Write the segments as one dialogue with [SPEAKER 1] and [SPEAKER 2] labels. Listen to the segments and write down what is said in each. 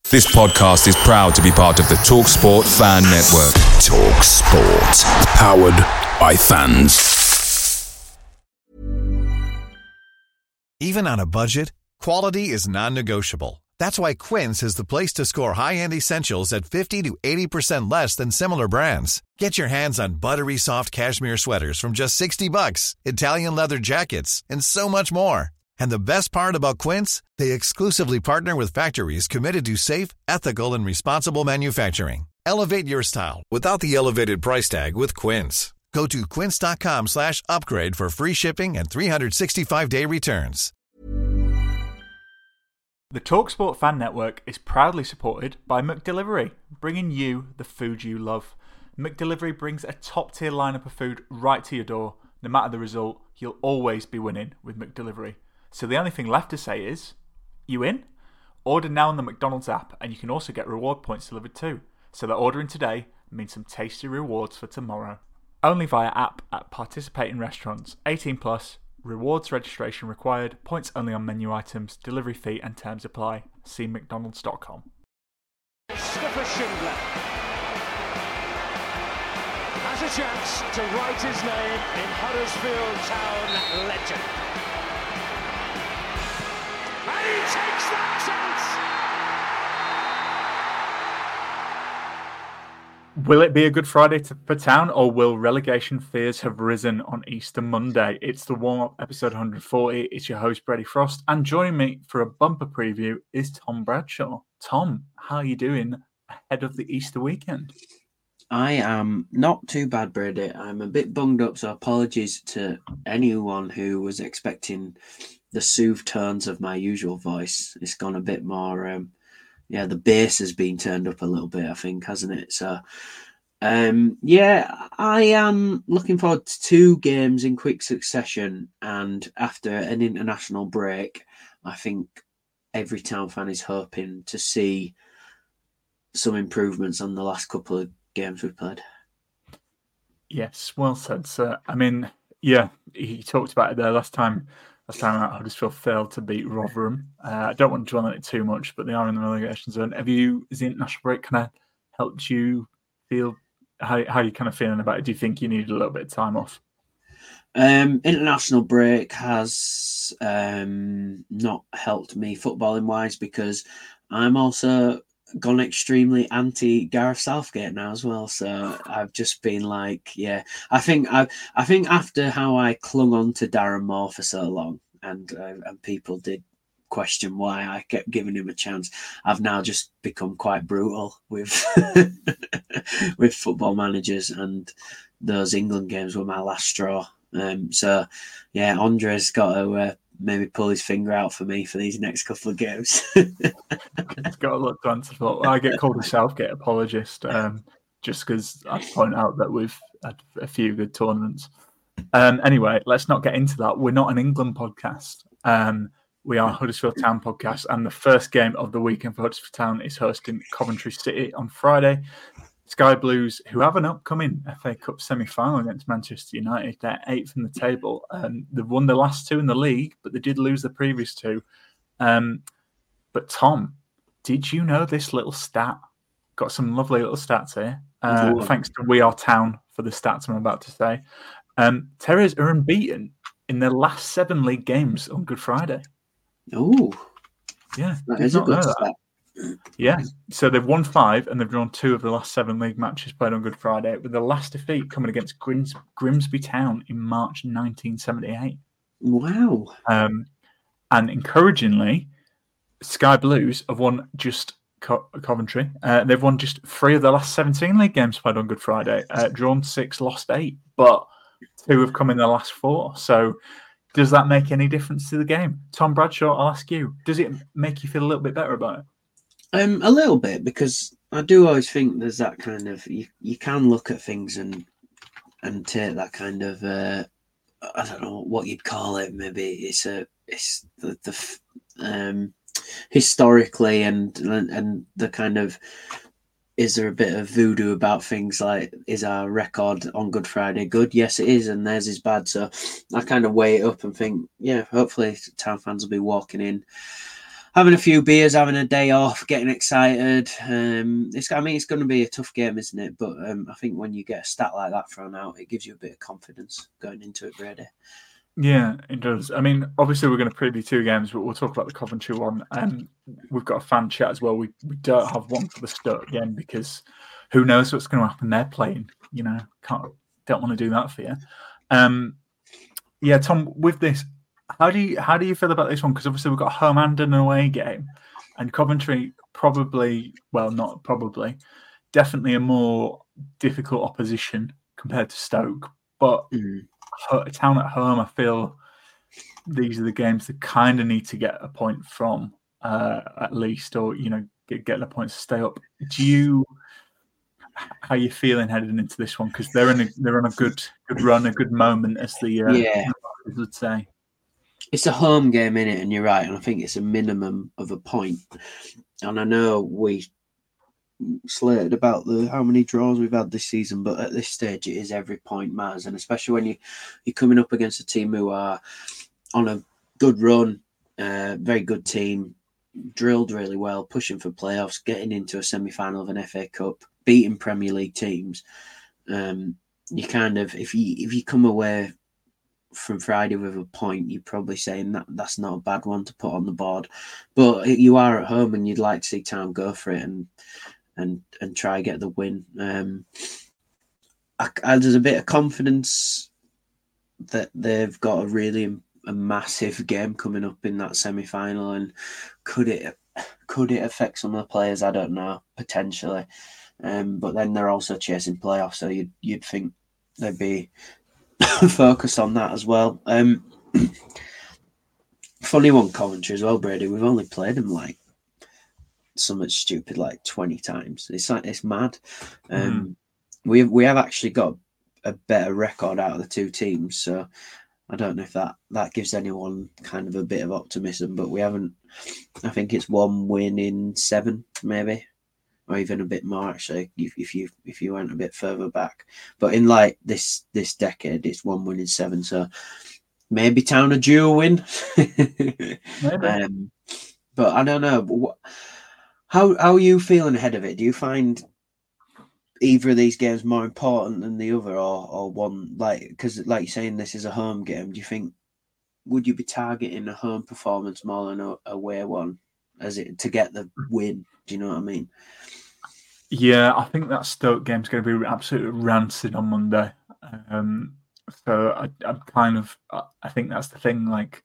[SPEAKER 1] This podcast is proud to be part of the TalkSport Fan Network. TalkSport. Powered by fans.
[SPEAKER 2] Even on a budget, quality is non-negotiable. That's why Quince is the place to score high-end essentials at 50 to 80% less than similar brands. Get your hands on buttery soft cashmere sweaters from just $60, Italian leather jackets, and so much more. And the best part about Quince, they exclusively partner with factories committed to safe, ethical, and responsible manufacturing. Elevate your style without the elevated price tag with Quince. Go to quince.com/upgrade for free shipping and 365-day returns.
[SPEAKER 3] The TalkSport Fan Network is proudly supported by McDelivery, bringing you the food you love. McDelivery brings a top-tier lineup of food right to your door. No matter the result, you'll always be winning with McDelivery. So the only thing left to say is, you in? Order now on the McDonald's app, and you can also get reward points delivered too. So that ordering today means some tasty rewards for tomorrow. Only via app at participating restaurants. 18 plus. Rewards registration required. Points only on menu items. Delivery fee and terms apply. See mcdonalds.com.
[SPEAKER 4] Christopher Schindler has a chance to write his name in Huddersfield Town legend. And he takes that chance!
[SPEAKER 3] Will it be a Good Friday for Town, or will relegation fears have risen on Easter Monday? It's the warm-up episode 140. It's your host, Brady Frost, and joining me for a bumper preview is Tom Bradshaw. Tom, how are you doing ahead of the Easter weekend?
[SPEAKER 5] I am not too bad, Brady. I'm a bit bunged up, so apologies to anyone who was expecting the soothed tones of my usual voice. It's gone a bit more, the bass has been turned up a little bit, I think, hasn't it? So, I am looking forward to 2 games in quick succession, and after an international break, I think every Town fan is hoping to see some improvements on the last couple of games we've played.
[SPEAKER 3] Yes, well said, sir. I mean, yeah, he talked about it there last time out, Huddersfield failed to beat Rotherham. I don't want to dwell on it too much, but they are in the relegation zone. Has the international break kind of helped you feel how are you kind of feeling about it? Do you think you needed a little bit of time off?
[SPEAKER 5] International break has not helped me footballing wise, because I'm also gone extremely anti Gareth Southgate now as well. So I've just been like, I think after how I clung on to Darren Moore for so long, and people did question why I kept giving him a chance, I've now just become quite brutal with with football managers, and those England games were my last straw. Andre's got to maybe pull his finger out for me for these next couple of games.
[SPEAKER 3] He's got a lot to answer for. I get called a Southgate apologist just because I point out that we've had a few good tournaments. Anyway, let's not get into that. We're not an England podcast. We are a Huddersfield Town podcast, and the first game of the weekend for Huddersfield Town is hosting Coventry City on Friday. Sky Blues, who have an upcoming FA Cup semi-final against Manchester United, they're 8th in the table. They've won the last 2 in the league, but they did lose the previous 2. But Tom, did you know this little stat? Got some lovely little stats here. Thanks to We Are Town for the stats I'm about to say. Terriers are unbeaten in their last 7 league games on Good Friday.
[SPEAKER 5] Oh,
[SPEAKER 3] yeah,
[SPEAKER 5] that is a good stat.
[SPEAKER 3] Yeah, so they've won 5 and they've drawn 2 of the last 7 league matches played on Good Friday, with the last defeat coming against Grimsby Town in March 1978.
[SPEAKER 5] Wow.
[SPEAKER 3] And encouragingly, Sky Blues have won just Coventry. They've won just 3 of the last 17 league games played on Good Friday, drawn 6, lost 8, but 2 have come in the last 4. So does that make any difference to the game? Tom Bradshaw, I'll ask you, does it make you feel a little bit better about it?
[SPEAKER 5] A little bit, because I do always think there's that kind of you can look at things and take that kind of I don't know what you'd call it. Maybe it's the historically and the kind of, is there a bit of voodoo about things like, is our record on Good Friday good? Yes, it is, and theirs is bad. So I kind of weigh it up and think, hopefully Town fans will be walking in having a few beers, having a day off, getting excited. It's going to be a tough game, isn't it? But I think when you get a stat like that thrown out, it gives you a bit of confidence going into it, Brady.
[SPEAKER 3] Yeah, it does. I mean, obviously we're going to preview 2 games, but we'll talk about the Coventry one. And we've got a fan chat as well. We don't have one for the Stoke game because who knows what's going to happen. They're playing, don't want to do that for you. Yeah, Tom, with this, how do you feel about this one? Because obviously we've got a home and an away game, and Coventry definitely a more difficult opposition compared to Stoke. But a Town at home, I feel these are the games that kind of need to get a point from at least, or get the points to stay up. How are you feeling heading into this one? Because they're on a good run, a good moment, as the would say.
[SPEAKER 5] It's a home game, innit? And you're right. And I think it's a minimum of a point. And I know we slated about how many draws we've had this season, but at this stage, it is every point matters. And especially when you're coming up against a team who are on a good run, very good team, drilled really well, pushing for playoffs, getting into a semi-final of an FA Cup, beating Premier League teams. You kind of, if you come away from Friday with a point, you're probably saying that's not a bad one to put on the board. But you are at home and you'd like to see Town go for it and try get the win. There's a bit of confidence that they've got a massive game coming up in that semi-final, and could it affect some of the players? I don't know, potentially. But then they're also chasing playoffs, so you'd think they'd be focused on that as well. Funny one, Coventry as well, Brady. We've only played them like something stupid like 20 times. It's mad. We have actually got a better record out of the 2 teams, so I don't know if that gives anyone kind of a bit of optimism, but we haven't. I think it's 1 win in 7, maybe, or even a bit more actually. If you went a bit further back, but in like this decade, it's 1 win in 7. So maybe Town are due a win.
[SPEAKER 3] Maybe.
[SPEAKER 5] But I don't know. How are you feeling ahead of it? Do you find either of these games more important than the other, or one, like, because like you're saying, this is a home game? Do you think, would you be targeting a home performance more than a away one, as it to get the win? Do you know what I mean?
[SPEAKER 3] Yeah, I think that Stoke game's going to be absolutely rancid on Monday. So I think that's the thing. Like,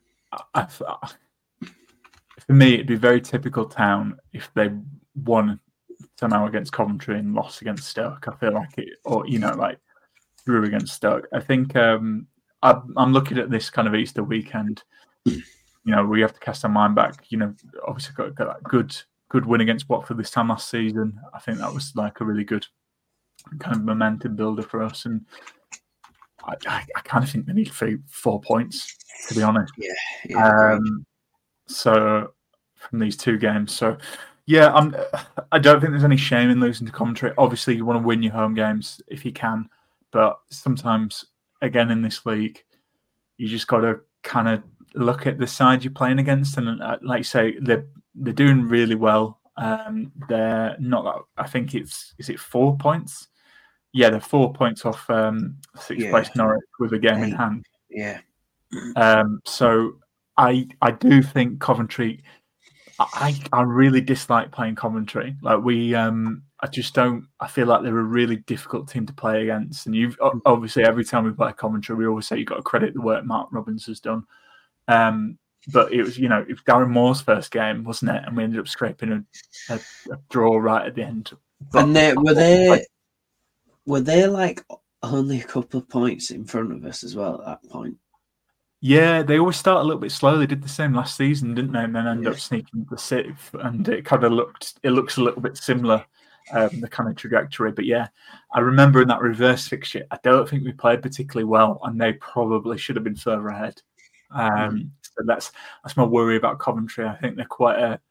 [SPEAKER 3] for me, it'd be very typical Town if they won somehow against Coventry and lost against Stoke. I feel like it, or like drew against Stoke. I think I'm looking at this kind of Easter weekend. We have to cast our mind back. Obviously got that good win against Watford this time last season. I think that was like a really good kind of momentum builder for us, and I kind of think they need 4 points, to be honest.
[SPEAKER 5] Yeah.
[SPEAKER 3] So from these 2 games, so yeah, I don't think there's any shame in losing to Coventry. Obviously, you want to win your home games if you can, but sometimes, again, in this league, you just got to kind of look at the side you're playing against, and like you say, they're doing really well. They're not. I think is it 4 points? Yeah, they're 4 points off 6th place Norwich with a game in hand.
[SPEAKER 5] Yeah.
[SPEAKER 3] So I do think Coventry. I really dislike playing Coventry. Like I just don't. I feel like they're a really difficult team to play against. And you've obviously every time we play Coventry, we always say you've got to credit the work Mark Robbins has done. But it was it was Darren Moore's first game, wasn't it? And we ended up scraping a draw right at the end. But,
[SPEAKER 5] and were they like only a couple of points in front of us as well at that point?
[SPEAKER 3] Yeah, they always start a little bit slow. They did the same last season, didn't they? And then end up sneaking the 6th, and it kind of looks a little bit similar, the kind of trajectory. But yeah, I remember in that reverse fixture, I don't think we played particularly well, and they probably should have been further ahead. So that's my worry about Coventry. I think they're quite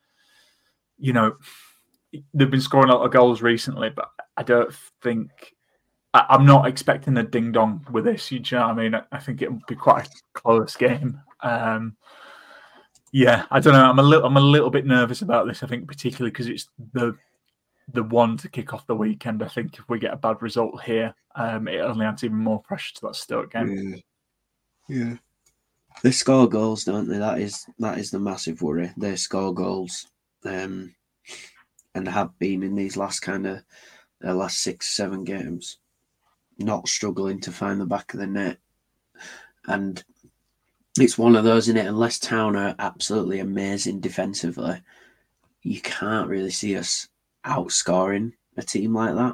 [SPEAKER 3] they've been scoring a lot of goals recently, but I don't think. I'm not expecting a ding dong with this. You know what I mean? I think it will be quite a close game. Yeah, I don't know. I'm a little bit nervous about this. I think particularly because it's the one to kick off the weekend. I think if we get a bad result here, it only adds even more pressure to that Stoke game.
[SPEAKER 5] Yeah. They score goals, don't they? That is the massive worry. They score goals, and have been in these last their last 6-7 games, not struggling to find the back of the net. And it's one of those, isn't it? Unless Town are absolutely amazing defensively, you can't really see us outscoring a team like that.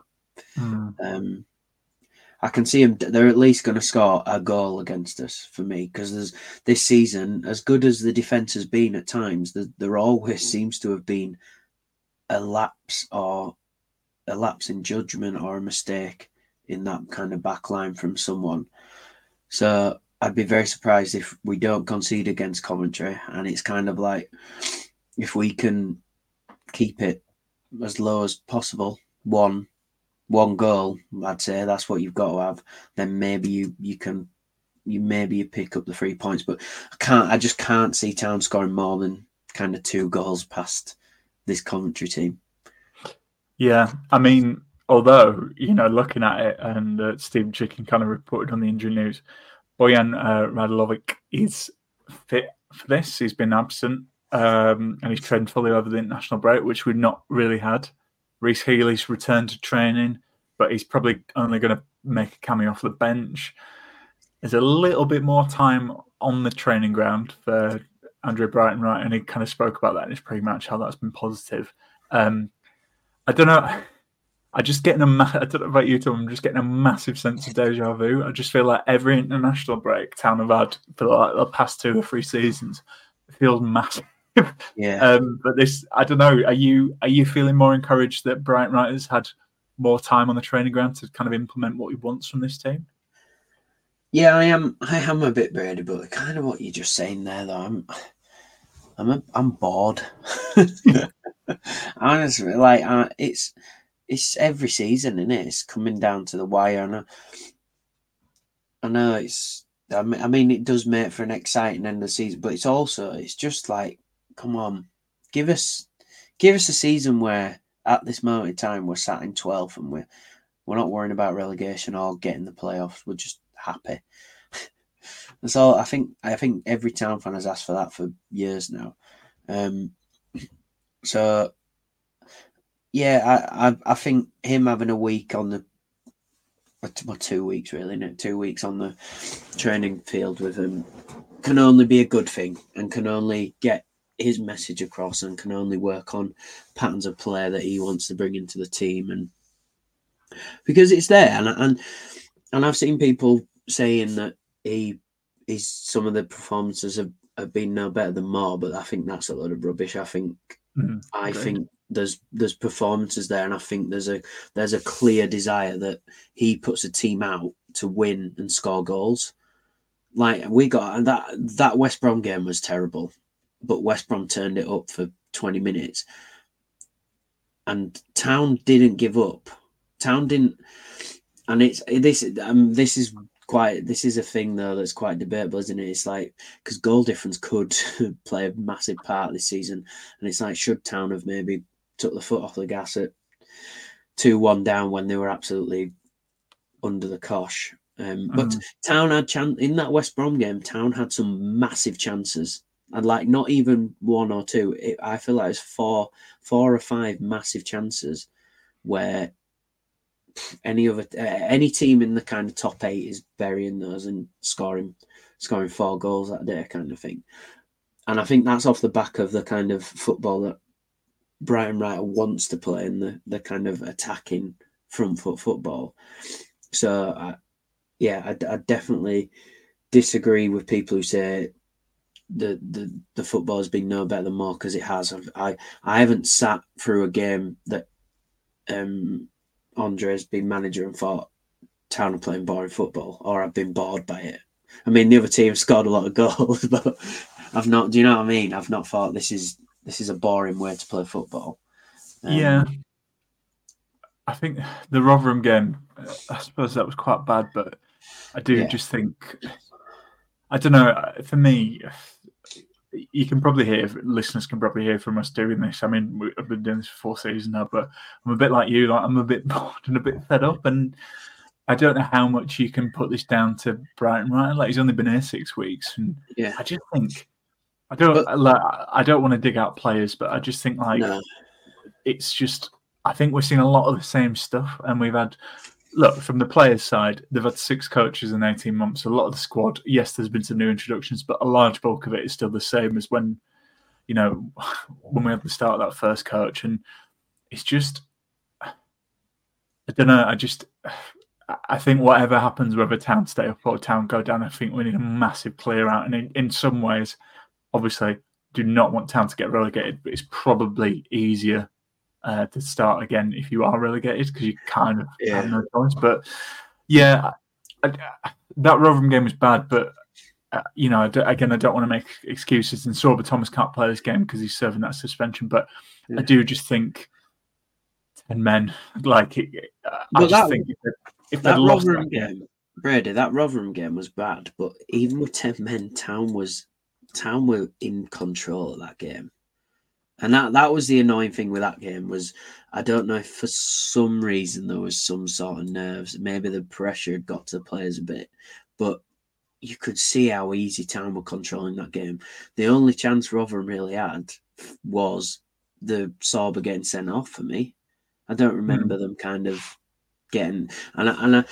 [SPEAKER 5] I can see them. They're at least going to score a goal against us for me, because this season, as good as the defence has been at times, there always seems to have been a lapse in judgment or a mistake in that kind of back line from someone. So I'd be very surprised if we don't concede against Coventry, and it's kind of like, if we can keep it as low as possible, one goal, I'd say that's what you've got to have. Then maybe you pick up the 3 points. But I just can't see Town scoring more than kind of 2 goals past this Coventry team.
[SPEAKER 3] Yeah, I mean, although, looking at it, and Stephen Chicken kind of reported on the injury news, Bojan Radlovic is fit for this. He's been absent, and he's trained fully over the international break, which we've not really had. Reece Healy's returned to training, but he's probably only going to make a cameo off the bench. There's a little bit more time on the training ground for Andre Brighton-Wright, and he kind of spoke about that in his pre-match, how that's been positive. I don't know. I don't know about you, Tom. I'm just getting a massive sense of deja vu. I just feel like every international break Town have had for like the past 2 or 3 seasons, it feels massive.
[SPEAKER 5] Yeah.
[SPEAKER 3] But this, I don't know. Are you feeling more encouraged that Brighton-Wright has had more time on the training ground to kind of implement what he wants from this team?
[SPEAKER 5] Yeah, I am a bit birdy, but kind of what you're just saying there, though. I'm bored. Honestly, like it's every season, isn't it? It's coming down to the wire. I know it's. I mean, it does make for an exciting end of the season, but it's just like, come on, give us a season where at this moment in time we're sat in 12th and we're not worrying about relegation or getting the playoffs. We're just happy. That's all. I think every Town fan has asked for that for years now. So yeah, I think him having a week on the 2 weeks, really, 2 weeks on the training field with him can only be a good thing, and can only get his message across, and can only work on patterns of play that he wants to bring into the team, and because it's there, and I've seen people saying that some of the performances have been no better than Moore, but I think that's a load of rubbish. I think there's performances there, and I think there's a clear desire that he puts a team out to win and score goals. Like we got, and that West Brom game was terrible, but West Brom turned it up for 20 minutes, and Town didn't give up. Town didn't, and this is a thing though that's quite debatable, isn't it? It's like, because goal difference could play a massive part this season, and it's like, should Town have maybe took the foot off the gas at 2-1 down when they were absolutely under the cosh? But Town had in that West Brom game. Town had some massive chances, and like not even 1 or 2. I feel like it was 4 or 5 massive chances where any team in the kind of top 8 is burying those and scoring 4 goals that day, kind of thing. And I think that's off the back of the kind of football that Brighton-Wright wants to play, in the kind of attacking front foot football. So I definitely disagree with people who say the football has been no better than Moore, because it has. I haven't sat through a game that Andre's been manager and thought Town are playing boring football, or I've been bored by it. I mean, the other team scored a lot of goals, but I've not. Do you know what I mean? I've not thought this is a boring way to play football.
[SPEAKER 3] Yeah, I think the Rotherham game, I suppose that was quite bad, but I do just think, I don't know. For me, you can probably hear, listeners can probably hear from us doing this. I mean, I've been doing this for 4 seasons now, but I'm a bit like you. Like, I'm a bit bored and a bit fed up, and I don't know how much you can put this down to Brighton, right? Like, he's only been here 6 weeks, and I just think I don't want to dig out players, but I just think it's just, I think we're seeing a lot of the same stuff, and we've had. Look, from the players' side, they've had 6 coaches in 18 months. A lot of the squad, yes, there's been some new introductions, but a large bulk of it is still the same as when we had the start of that first coach. And it's just, I don't know, I think whatever happens, whether Town stay up or Town go down, I think we need a massive clear out. And in some ways, obviously, do not want Town to get relegated, but it's probably easier to start again if you are relegated, because you kind of have no choice. But that Rotherham game was bad, but I don't want to make excuses. And Sorba Thomas can't play this game because he's serving that suspension. But I do just think 10 men, like, I think if they'd lost that game,
[SPEAKER 5] Brady, that Rotherham game was bad. But even with 10 men, Town were in control of that game. And that was the annoying thing with that game, was I don't know if for some reason there was some sort of nerves. Maybe the pressure had got to the players a bit, but you could see how easy Town were controlling that game. The only chance Rotherham really had was the Sorba getting sent off for me. I don't remember them kind of getting... And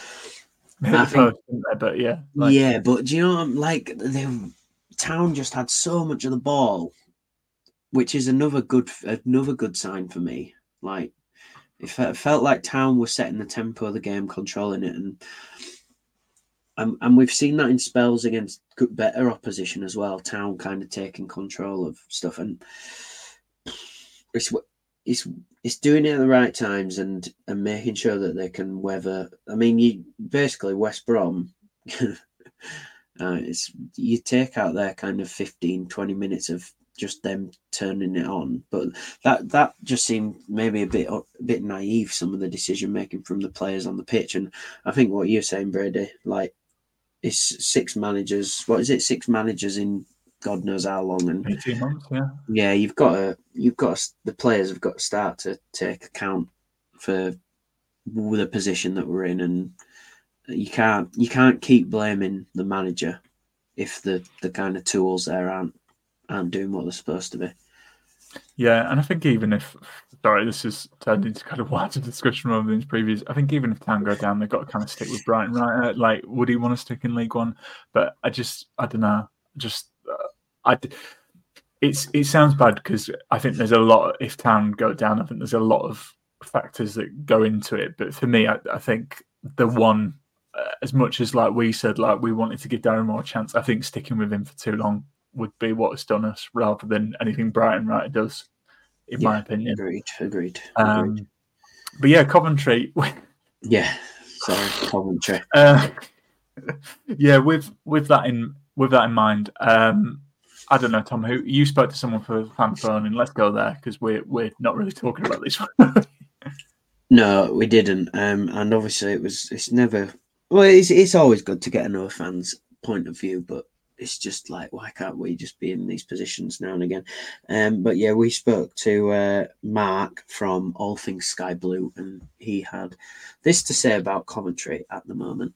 [SPEAKER 5] I think,
[SPEAKER 3] but yeah.
[SPEAKER 5] But do you know, like, Town just had so much of the ball, which is another good sign for me. Like, it felt like Town was setting the tempo of the game, controlling it, and we've seen that in spells against better opposition as well. Town kind of taking control of stuff, and it's doing it at the right times and making sure that they can weather. I mean, you basically West Brom. You take out their kind of 15-20 minutes of just them turning it on, but that just seemed maybe a bit naive, some of the decision making from the players on the pitch. And I think what you're saying, Brady, like, it's 6 managers. What is it? 6 managers in God knows how long, and
[SPEAKER 3] 18 months.
[SPEAKER 5] Yeah, you've got the players have got to start to take account for the position that we're in, and you can't keep blaming the manager if the kind of tools there aren't doing what they're supposed to be.
[SPEAKER 3] Yeah, and I think even if, sorry, this is turned into kind of wider discussion rather than previous. I think even if Town go down, they've got to kind of stick with Brighton, right? Like, would he want to stick in League One? But I don't know. It sounds bad because I think there's a lot. If Town go down, I think there's a lot of factors that go into it. But for me, I think the one, as much as like we said, like we wanted to give Darren more a chance, I think sticking with him for too long would be what's done us, rather than anything Brighton does, in my opinion.
[SPEAKER 5] Agreed.
[SPEAKER 3] But yeah, Coventry.
[SPEAKER 5] Coventry.
[SPEAKER 3] With that in mind, I don't know, Tom. Who you spoke to someone for fan phone, and let's go there because we're not really talking about this one.
[SPEAKER 5] No, we didn't. And obviously it's never. Well, it's always good to get another fan's point of view, but it's just like, why can't we just be in these positions now and again? But yeah, we spoke to Mark from All Things Sky Blue, and he had this to say about Coventry at the moment.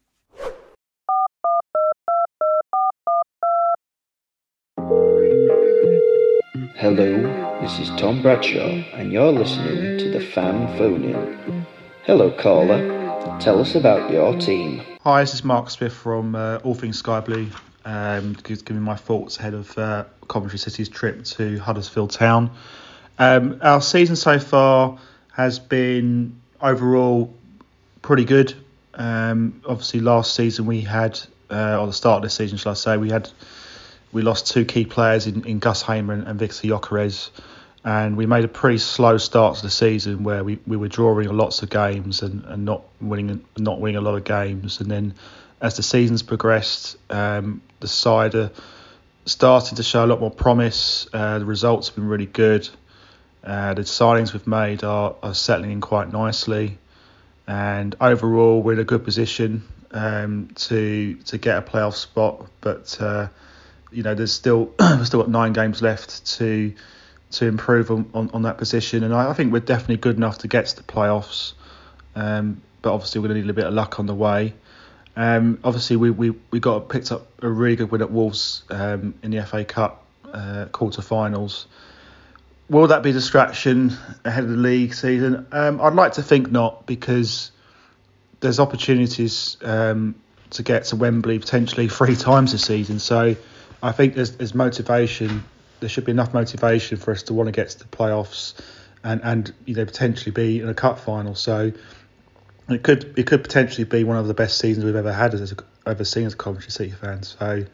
[SPEAKER 6] Hello, this is Tom Bradshaw, and you're listening to the Fan Phone-In. Hello, caller. Tell us about your team.
[SPEAKER 7] Hi, this is Mark Smith from All Things Sky Blue. Giving my thoughts ahead of Coventry City's trip to Huddersfield Town. Our season so far has been overall pretty good. Obviously, last season we had, or the start of this season, shall I say, we lost 2 key players in Gus Hamer and Victor Gyökeres, and we made a pretty slow start to the season where we were drawing lots of games and not winning a lot of games. And then as the season's progressed, the side are starting to show a lot more promise. The results have been really good. The signings we've made are settling in quite nicely, and overall we're in a good position to get a playoff spot. But there's still we've still got 9 games left to improve on that position, and I think we're definitely good enough to get to the playoffs. But obviously we're going to need a bit of luck on the way. Obviously we picked up a really good win at Wolves in the FA Cup quarter-finals. Will that be a distraction ahead of the league season? I'd like to think not, because there's opportunities to get to Wembley potentially 3 times this season. So I think there's motivation. There should be enough motivation for us to want to get to the playoffs and potentially be in a cup final. So it could potentially be one of the best seasons we've ever had ever seen as a Coventry City fan. So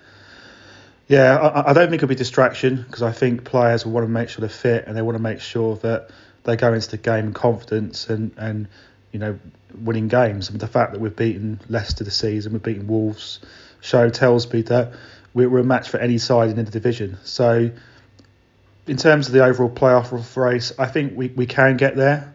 [SPEAKER 7] yeah, I don't think it'll be distraction, because I think players will want to make sure they're fit and they want to make sure that they go into the game in confidence and winning games. I mean, the fact that we've beaten Leicester this season, we've beaten Wolves, tells me that we're a match for any side in the division. So in terms of the overall playoff race, I think we can get there.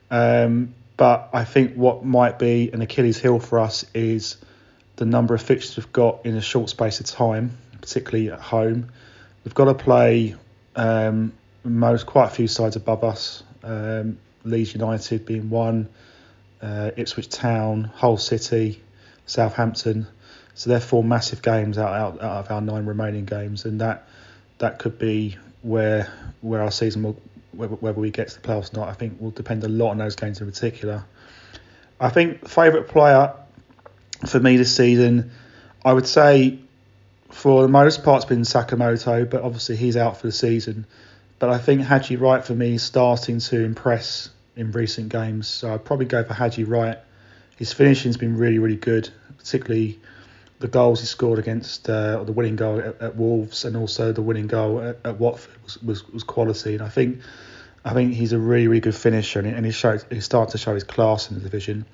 [SPEAKER 7] But I think what might be an Achilles heel for us is the number of fixtures we've got in a short space of time, particularly at home. We've got to play quite a few sides above us. Leeds United being one, Ipswich Town, Hull City, Southampton. So they're 4 massive games out of our 9 remaining games, and that could be where our season will, whether we get to the playoffs or not, I think will depend a lot on those games in particular. I think favourite player for me this season, I would say for the most part it's been Sakamoto, but obviously he's out for the season. But I think Haji Wright for me is starting to impress in recent games, so I'd probably go for Haji Wright. His finishing's been really, really good, particularly the goals he scored against the winning goal at Wolves, and also the winning goal at Watford was quality. And I think he's a really, really good finisher, and he's starting to show his class in the division.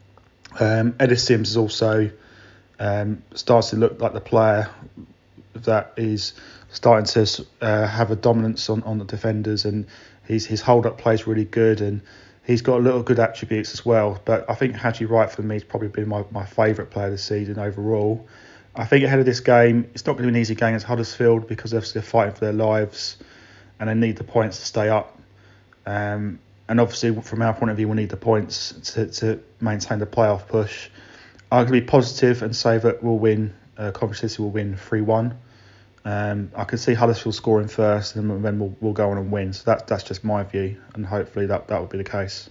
[SPEAKER 7] Ellis Sims is also starts to look like the player that is starting to have a dominance on the defenders, and his hold-up play is really good, and he's got a lot of good attributes as well. But I think Haji Wright for me has probably been my favourite player this season overall. I think ahead of this game, it's not going to be an easy game against Huddersfield, because obviously they're fighting for their lives and they need the points to stay up. And obviously from our point of view, we need the points to maintain the playoff push. I'm going to be positive and say that we'll win. Coventry City will win 3-1. I can see Huddersfield scoring first, and then we'll go on and win. So that's just my view, and hopefully that will be the case.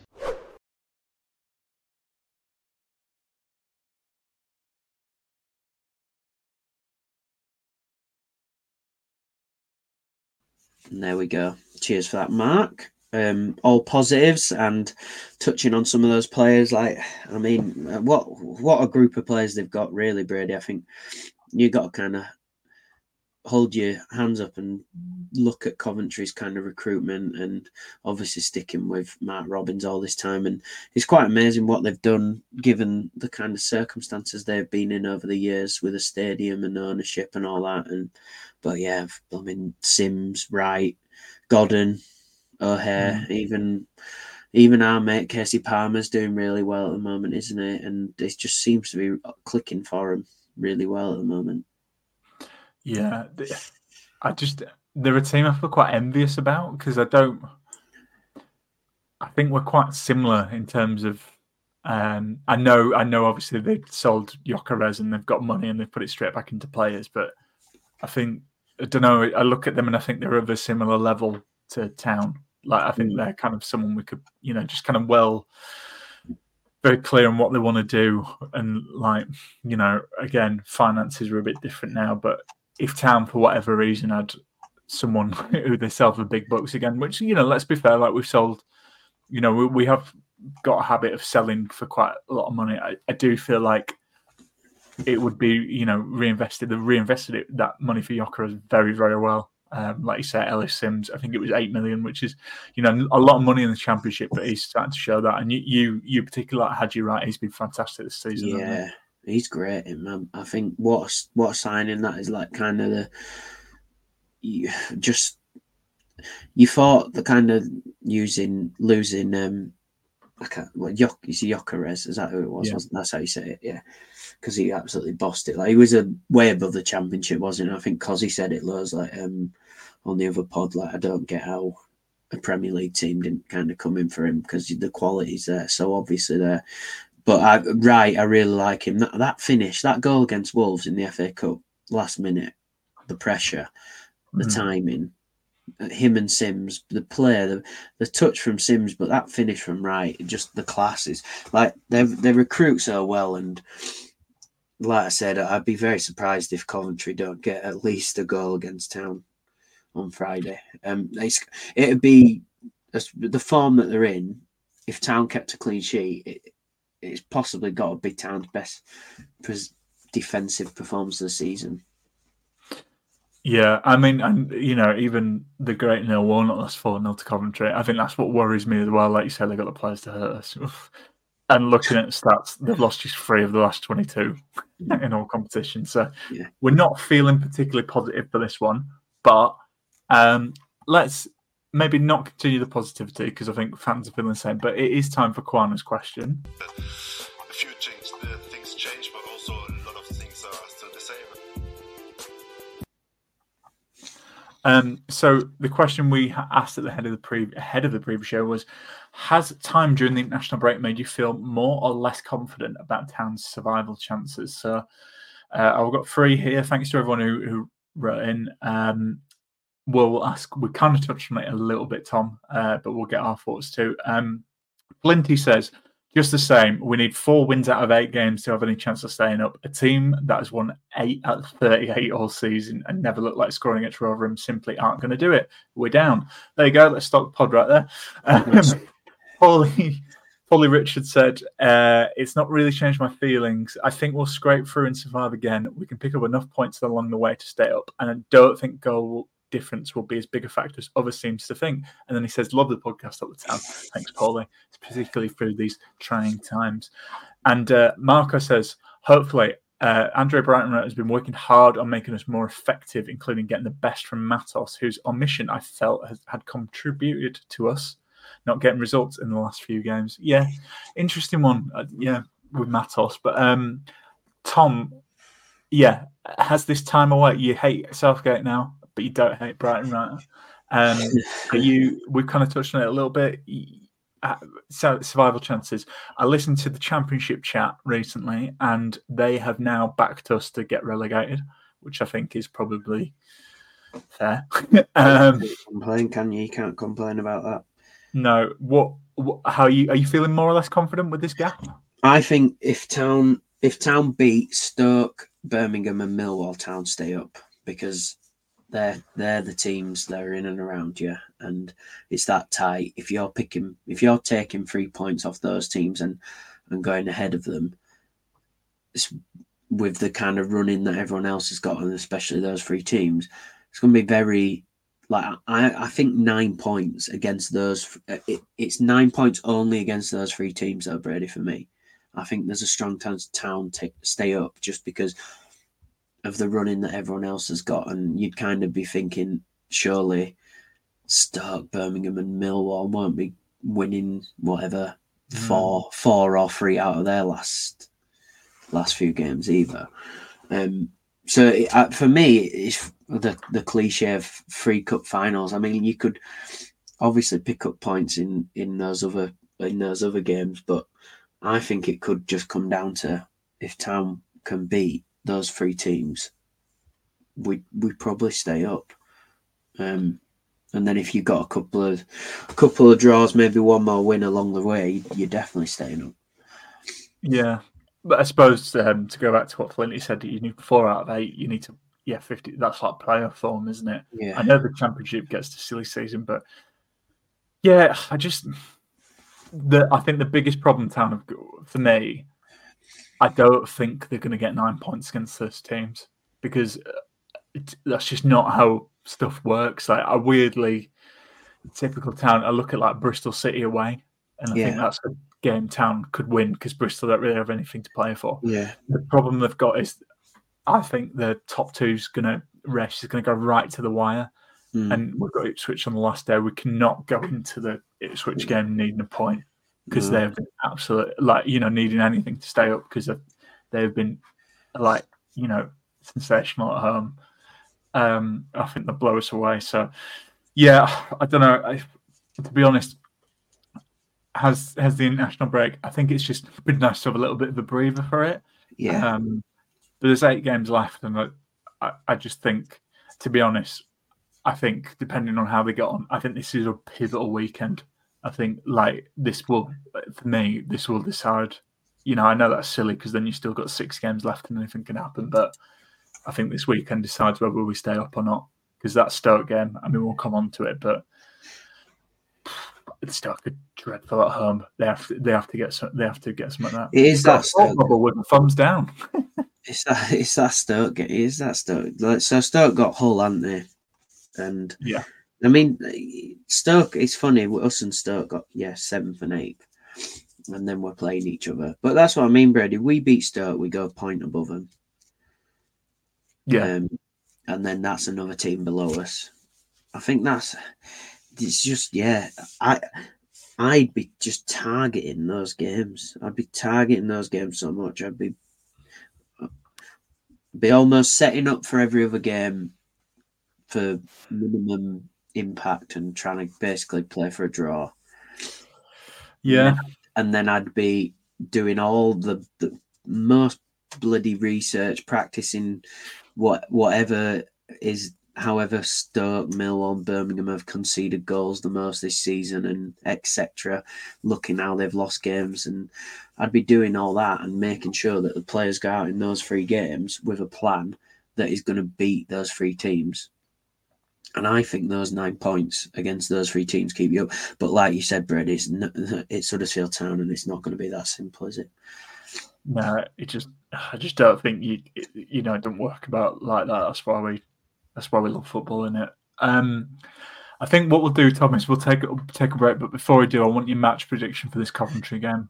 [SPEAKER 5] And there we go. Cheers for that, Mark. All positives, and touching on some of those players. What a group of players they've got, really, Brady. I think you got to kind of hold your hands up and look at Coventry's kind of recruitment, and obviously sticking with Mark Robins all this time. And it's quite amazing what they've done given the kind of circumstances they've been in over the years with a stadium and ownership and all that. But yeah, Sims, Wright, Godden, O'Hare, even our mate Casey Palmer's doing really well at the moment, isn't it? And it just seems to be clicking for him really well at the moment.
[SPEAKER 3] Yeah, they're a team I feel quite envious about, because I think we're quite similar in terms of I know obviously they've sold Gyökeres and they've got money and they've put it straight back into players, but I look at them and I think they're of a similar level to Town. Like, I think they're kind of someone we could, just kind of very clear on what they want to do. And again, finances are a bit different now, but if Town, for whatever reason, had someone who they sell for big bucks again, which, let's be fair, like we've sold, we have got a habit of selling for quite a lot of money. I do feel like it would be, reinvested. They reinvested that money for Gyökeres very, very well. Like you said, Ellis Sims, I think it was 8 million, which is, a lot of money in the Championship, but he's starting to show that. And you particularly like Haji Wright, he's been fantastic this season.
[SPEAKER 5] Yeah, he's great, man. I think what a signing that is, like kind of you thought the kind of losing I can't. Well, Gyökeres, is that who it was?
[SPEAKER 3] Yeah.
[SPEAKER 5] That's how you say it. Yeah, because he absolutely bossed it. Like he was way above the championship, wasn't he? I think Cozzy said it loads like on the other pod. Like I don't get how a Premier League team didn't kind of come in for him because the quality's there, so obviously there. But I really like him. That finish, that goal against Wolves in the FA Cup, last minute, the pressure, the timing, him and Sims, the play, the touch from Sims, but that finish from Wright, just the classes. Like they recruit so well, and like I said, I'd be very surprised if Coventry don't get at least a goal against Town on Friday. It'd be the form that they're in. If Town kept a clean sheet, it's possibly got to be Town's best defensive performance of the season.
[SPEAKER 3] Yeah, I mean, and even the great Neil Warnock lost 4-0 to Coventry. I think that's what worries me as well. Like you said, they got the players to hurt us. And looking at the stats, they've lost just 3 of the last 22 in all competitions. So we're not feeling particularly positive for this one. But let's maybe not continue the positivity because I think fans are feeling the same. But it is time for Kwana's question.
[SPEAKER 8] A few things change, but also a lot of things are still the same.
[SPEAKER 3] So the question we asked at the head of the previous show was: has time during the international break made you feel more or less confident about Town's survival chances? So I've got 3 here. Thanks to everyone who wrote in. We'll ask. We kind of touched on it a little bit, Tom, but we'll get our thoughts too. Flinty says, just the same, we need 4 wins out of 8 games to have any chance of staying up. A team that has won 8 out of 38 all season and never looked like scoring against Rotherham simply aren't going to do it. We're down. There you go. Let's stop the pod right there. Paulie Richard said, it's not really changed my feelings. I think we'll scrape through and survive again. We can pick up enough points along the way to stay up. And I don't think goal difference will be as big a factor as others seems to think. And then he says, love the podcast all the time. Thanks, Paulie. Particularly through these trying times. And Marco says, hopefully, Andre Brighton has been working hard on making us more effective, including getting the best from Matos, whose omission I felt had contributed to us not getting results in the last few games. Yeah, interesting one. With Matos. But Tom, has this time away? You hate Southgate now, but you don't hate Brighton, right? We've kind of touched on it a little bit. Survival chances. I listened to the Championship chat recently, and they have now backed us to get relegated, which I think is probably fair.
[SPEAKER 5] Complain, can you? You can't complain about that.
[SPEAKER 3] No. How are you feeling more or less confident with this gap?
[SPEAKER 5] I think if Town beat Stoke, Birmingham, and Millwall, Town stay up because they're the teams that are in and around you, and it's that tight. If you're taking 3 points off those teams and going ahead of them, with the kind of running that everyone else has got, and especially those 3 teams, it's going to be very. I think 9 points against those. It's 9 points only against those 3 teams, though, Brady, for me. I think there's a strong chance Town stay up just because of the running that everyone else has got. And you'd kind of be thinking, surely Stoke, Birmingham and Millwall won't be winning whatever 4 or 3 out of their last few games either. So for me, it's the cliche of 3 cup finals. I mean, you could obviously pick up points in those other games, but I think it could just come down to if Town can beat those 3 teams, we probably stay up. And then if you got a couple of draws, maybe one more win along the way, you're definitely staying up.
[SPEAKER 3] Yeah. But I suppose to go back to what Flinty said, you need 4 out of 8. You need to 50. That's like playoff form, isn't it?
[SPEAKER 5] Yeah.
[SPEAKER 3] I know the Championship gets to silly season, but I think the biggest problem Town have got, for me, I don't think they're going to get 9 points against those teams because that's just not how stuff works. Like, I weirdly, typical Town, I look at like Bristol City away, and I think that's a game Town could win because Bristol don't really have anything to play for.
[SPEAKER 5] Yeah.
[SPEAKER 3] The problem they've got is I think the top 2's going to race is going to go right to the wire, and we've got Ipswich on the last day. We cannot go into the Ipswich game needing a point. because they've been absolutely needing anything to stay up because they've been sensational at home. I think they'll blow us away. So yeah, I don't know. To be honest, has the international break? I think it's just been nice to have a little bit of a breather for it.
[SPEAKER 5] Yeah.
[SPEAKER 3] But there's 8 games left, and I just think, to be honest, I think depending on how they get on, I think this is a pivotal weekend. I think this will decide. I know that's silly because then you still got 6 games left and anything can happen. But I think this weekend decides whether we stay up or not, because that Stoke game. I mean, we'll come on to it, but Stoke are dreadful at home. They have to get some. They have to get some of that.
[SPEAKER 5] It is that Stoke
[SPEAKER 3] with the thumbs down.
[SPEAKER 5] It's that Stoke. It is that Stoke. So Stoke got Hull, haven't they? And
[SPEAKER 3] yeah,
[SPEAKER 5] I mean Stoke. It's funny. Us and Stoke got 7th and 8th, and then we're playing each other. But that's what I mean, Brady. We beat Stoke, we go a point above them.
[SPEAKER 3] Yeah,
[SPEAKER 5] and then that's another team below us. I think it's just I'd be just targeting those games. I'd be targeting those games so much. I'd be almost setting up for every other game for minimum impact and trying to basically play for a draw.
[SPEAKER 3] Yeah.
[SPEAKER 5] And then I'd be doing all the most bloody research, practicing whatever is, however Stoke, Millwall, Birmingham have conceded goals the most this season and etc. Looking how they've lost games, and I'd be doing all that and making sure that the players go out in those 3 games with a plan that is going to beat those 3 teams. And I think those 9 points against those 3 teams keep you up. But like you said, Brad, it's Huddersfield Town, and it's not going to be that simple, is it?
[SPEAKER 3] No, I just don't think it don't work about like that. That's why we love football, innit? I think what we'll do, Tom, is we'll take a break. But before we do, I want your match prediction for this Coventry game.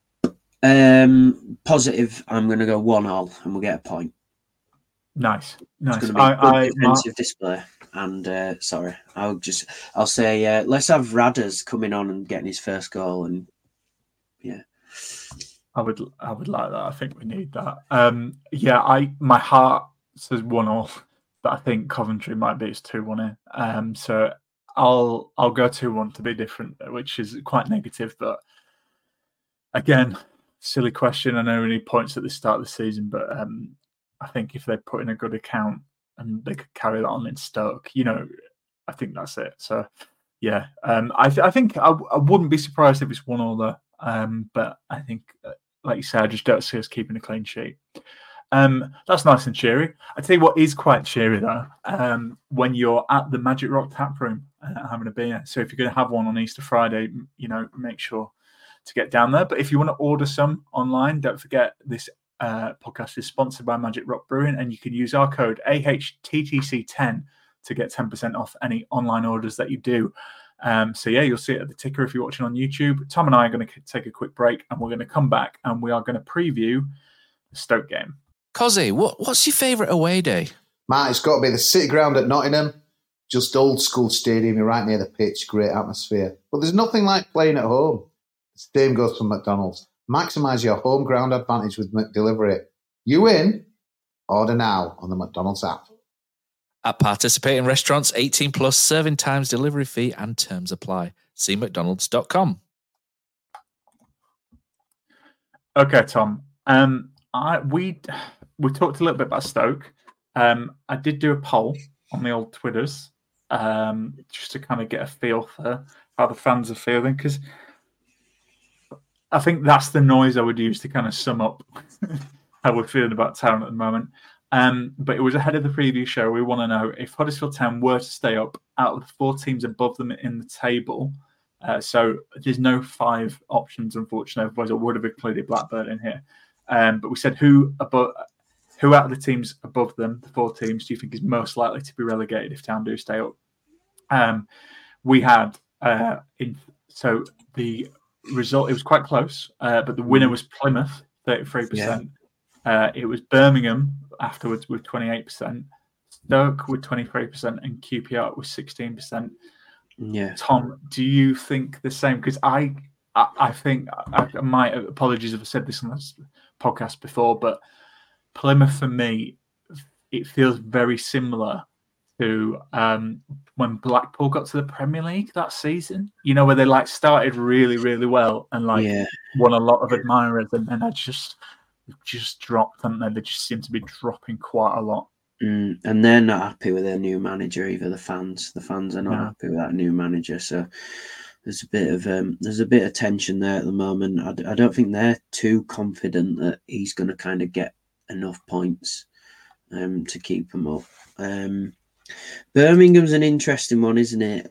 [SPEAKER 5] Positive. I'm going to go 1-1, and we'll get a point.
[SPEAKER 3] Nice.
[SPEAKER 5] It's going to be a good defensive display. And I'll say let's have Radders coming on and getting his first goal, and
[SPEAKER 3] I would like that. I think we need that. My heart says 1-1, but I think Coventry might be 2-1 here. So I'll go 2-1 to be different, which is quite negative. But again, silly question. I know we need points at the start of the season, but I think if they put in a good account and they could carry that on in Stoke, I think that's it. So yeah, I think I wouldn't be surprised if it's 1-1 there. But I think, like you said, I just don't see us keeping a clean sheet. That's nice and cheery. I tell you what is quite cheery though, when you're at the Magic Rock Tap Room having a beer. So if you're going to have one on Easter Friday, make sure to get down there. But if you want to order some online, don't forget this podcast is sponsored by Magic Rock Brewing, and you can use our code AHTTC10 to get 10% off any online orders that you do. You'll see it at the ticker if you're watching on YouTube. Tom and I are going to take a quick break, and we're going to come back and we are going to preview the Stoke game.
[SPEAKER 9] Cozzy, what's your favourite away day?
[SPEAKER 10] Matt, it's got to be the City Ground at Nottingham. Just old school stadium, you're right near the pitch, great atmosphere. But there's nothing like playing at home. The same goes for McDonald's. Maximise your home ground advantage with McDelivery. You in? Order now on the McDonald's app.
[SPEAKER 9] At participating restaurants, 18 plus, serving times, delivery fee and terms apply. See mcdonalds.com.
[SPEAKER 3] Okay, Tom. We talked a little bit about Stoke. I did do a poll on the old Twitters just to kind of get a feel for how the fans are feeling, because I think that's the noise I would use to kind of sum up how we're feeling about Town at the moment. But it was ahead of the preview show. We want to know if Huddersfield Town were to stay up out of the 4 teams above them in the table. So there's no 5 options, unfortunately. Otherwise, I would have included Blackburn in here. But we said who out of the teams above them, the 4 teams, do you think is most likely to be relegated if Town do stay up? We had so the result, it was quite close, but the winner was Plymouth, 33%. Yeah. It was Birmingham afterwards with 28%, Stoke with 23%, and QPR with 16%.
[SPEAKER 5] Yeah.
[SPEAKER 3] Tom, do you think the same? Because I I think I might, apologies if I said this on this podcast before, but Plymouth for me, it feels very similar to when Blackpool got to the Premier League that season. You know, where they like started really, really well and like won a lot of admirers, and then just dropped, haven't they? They just seem to be dropping quite a lot.
[SPEAKER 5] And they're not happy with their new manager either. The fans are not happy with that new manager. So there's a bit of tension there at the moment. I don't think they're too confident that he's going to kind of get enough points to keep them up. Birmingham's an interesting one, isn't it?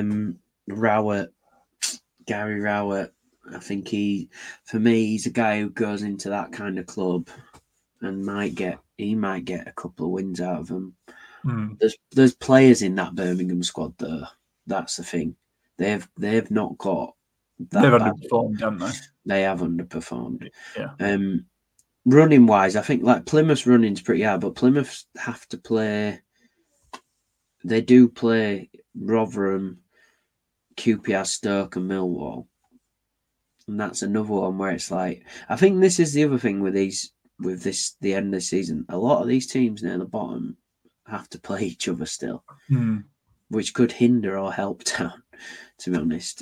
[SPEAKER 5] Gary Rowett. I think he's a guy who goes into that kind of club and might get a couple of wins out of them. There's players in that Birmingham squad though. That's the thing. They've not got that.
[SPEAKER 3] They've underperformed, haven't they?
[SPEAKER 5] They have underperformed.
[SPEAKER 3] Yeah.
[SPEAKER 5] Running wise, I think like Plymouth's running's pretty hard, but Plymouth have to play. They do play Rotherham, QPR, Stoke, and Millwall, and that's another one where it's like I think this is the other thing with the end of the season. A lot of these teams near the bottom have to play each other still, which could hinder or help Town, to be honest.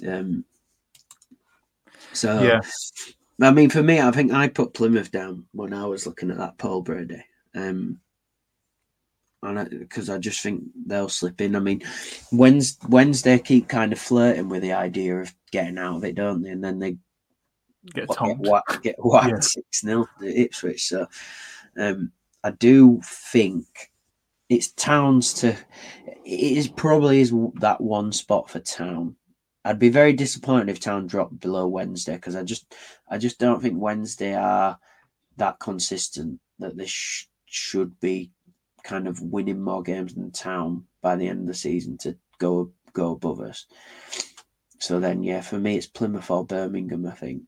[SPEAKER 5] I mean, for me, I think I put Plymouth down when I was looking at that poll, Brady, because I just think they'll slip in. I mean, Wednesday keep kind of flirting with the idea of getting out of it, don't they? And then they get whacked 6-0 to Ipswich. So I do think it's Town's it probably is that one spot for Town. I'd be very disappointed if Town dropped below Wednesday because I just don't think Wednesday are that consistent that they should be kind of winning more games than Town by the end of the season to go above us. So then, for me, it's Plymouth or Birmingham, I think.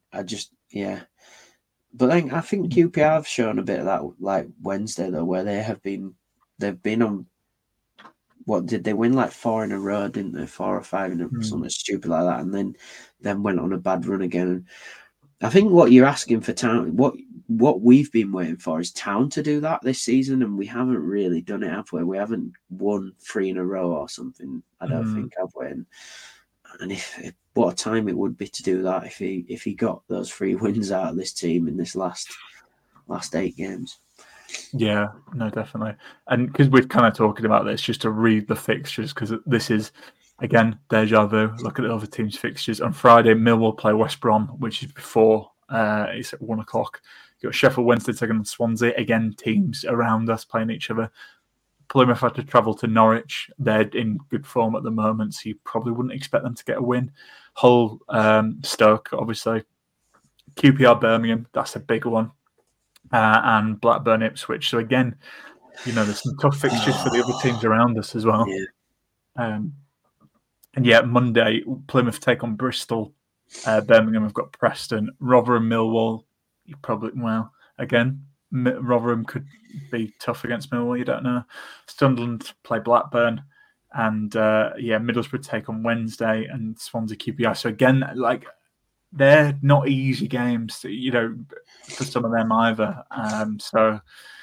[SPEAKER 5] But then I think QPR have shown a bit of that, like Wednesday, though, where they've been on, what, did they win like 4 in a row, didn't they? 4 or 5 in a row, something stupid like that, and then went on a bad run again. And I think what you're asking for Town, what we've been waiting for is Town to do that this season, and we haven't really done it, have we? We haven't won 3 in a row or something, I don't think, have we? And if what a time it would be to do that if he got those 3 wins out of this team in this last 8 games.
[SPEAKER 3] Yeah, no, definitely. And because we're kind of talking about this, just to read the fixtures, because this is, again, deja vu. Look at the other teams' fixtures. On Friday, Millwall play West Brom, which is before. It's at 1 o'clock. You've got Sheffield Wednesday taking on Swansea. Again, teams around us playing each other. Plymouth had to travel to Norwich. They're in good form at the moment, so you probably wouldn't expect them to get a win. Hull, Stoke, obviously. QPR, Birmingham, that's a big one. And Blackburn, Ipswich. So again, there's some tough fixtures for the other teams around us as well. Yeah. Monday, Plymouth take on Bristol. Birmingham have got Preston. Rotherham, Millwall. Rotherham could be tough against Millwall, you don't know. Sunderland play Blackburn, and Middlesbrough take on Wednesday, and Swansea QPR. So again, like, they're not easy games, for some of them either. So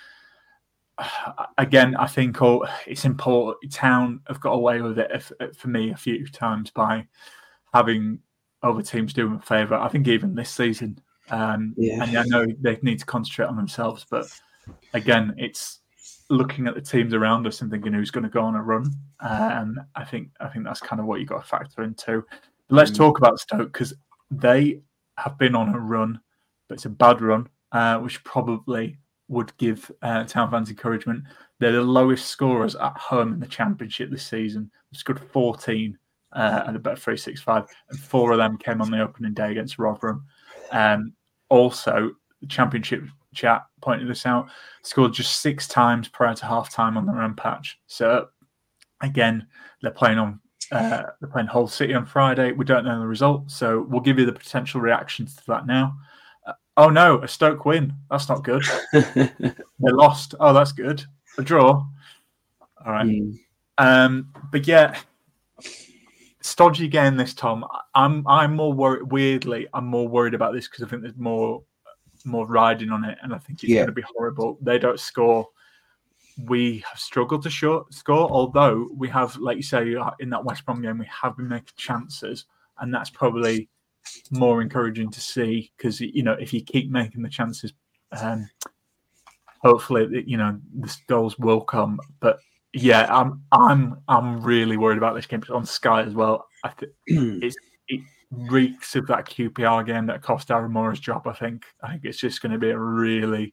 [SPEAKER 3] again, I think it's important. Town have got away with it for me a few times by having other teams do them a favour. I think even this season. And I know they need to concentrate on themselves, but again, it's looking at the teams around us and thinking who's going to go on a run. And I think that's kind of what you got to factor into. But let's talk about Stoke, because they have been on a run, but it's a bad run, which probably would give Town fans encouragement. They're the lowest scorers at home in the Championship this season. They've scored 14 at about 3.65, and 4 of them came on the opening day against Rotherham. Also, the Championship chat pointed this out, scored just 6 times prior to half-time on their own patch. So, again, they're playing Hull City on Friday. We don't know the result, so we'll give you the potential reactions to that now. Oh no, a Stoke win. That's not good. They lost. Oh, that's good. A draw. All right. But yeah, stodgy game this, Tom. I'm more worried. Weirdly, I'm more worried about this because I think there's more riding on it, and I think it's going to be horrible. They don't score. We have struggled to score, although we have, like you say, in that West Brom game, we have been making chances, and that's probably more encouraging to see because if you keep making the chances, hopefully the goals will come. But yeah, I'm really worried about this game. It's on Sky as well. I think it reeks of that QPR game that cost Aaron Moore's job. I think it's just going to be a really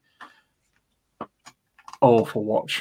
[SPEAKER 3] awful watch.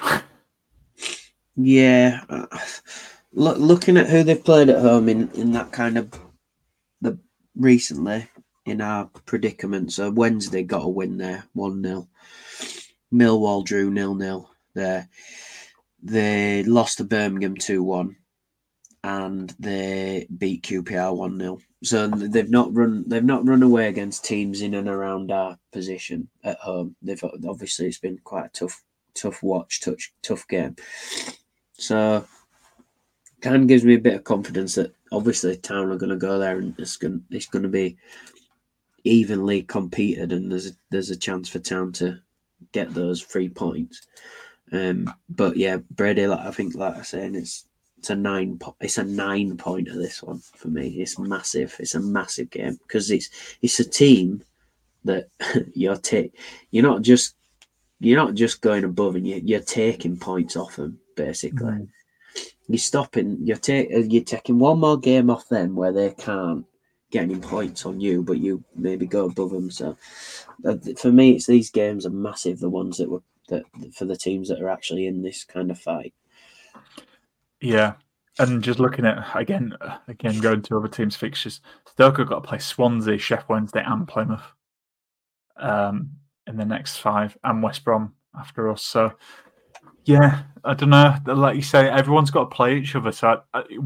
[SPEAKER 5] Yeah, looking at who they've played at home in that kind of recently in our predicament. So Wednesday got a win there, 1-0. Millwall drew 0-0 there. They lost to Birmingham 2-1, and they beat QPR 1-0. So they've not run away against teams in and around our position at home. Obviously it's been quite a tough watch, tough game. So kind of gives me a bit of confidence that obviously Town are going to go there and it's going to be evenly competed, and there's a chance for Town to get those 3 points. But yeah, Brady, I think, like I saying, it's a 9 pointer. This one for me, it's massive. It's a massive game because it's a team that you're not just going above and you're taking points off them basically. You're taking one more game off them where they can't get any points on you, but you maybe go above them. So for me, it's these games are massive. The ones that for the teams that are actually in this kind of fight.
[SPEAKER 3] Yeah, and just looking at again going to other teams' fixtures, Stoke have got to play Swansea, Sheffield Wednesday, and Plymouth in the next 5, and West Brom after us. So yeah, I don't know. Like you say, everyone's got to play each other. So